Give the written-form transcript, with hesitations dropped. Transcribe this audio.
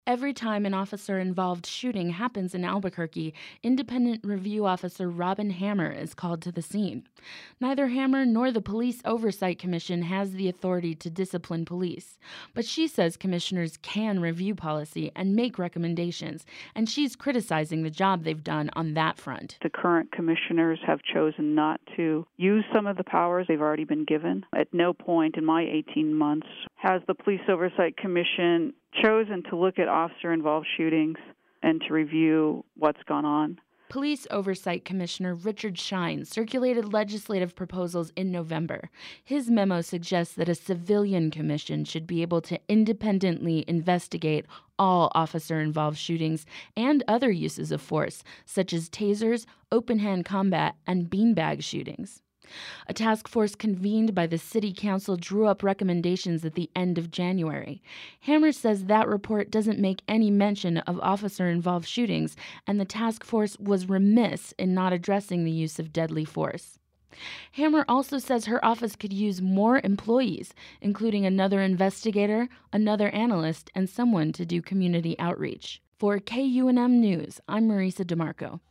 Every time an officer-involved shooting happens in Albuquerque, independent review officer Robin Hammer is called to the scene. Neither Hammer nor the Police Oversight Commission has the authority to discipline police, but she says commissioners can review policy and make recommendations, and she's criticizing the job they've done on that front. The current commissioners have chosen not to use some of the powers they've already been given. At no point in my 18 months has the Police Oversight Commission chosen to look at officer-involved shootings and to review what's gone on. Police Oversight Commissioner Richard Schein circulated legislative proposals in November. His memo suggests that a civilian commission should be able to independently investigate all officer-involved shootings and other uses of force, such as tasers, open-hand combat, and beanbag shootings. A task force convened by the city council drew up recommendations at the end of January. Hammer says that report doesn't make any mention of officer-involved shootings, and the task force was remiss in not addressing the use of deadly force. Hammer also says her office could use more employees, including another investigator, another analyst, and someone to do community outreach. For KUNM News, I'm Marisa DeMarco.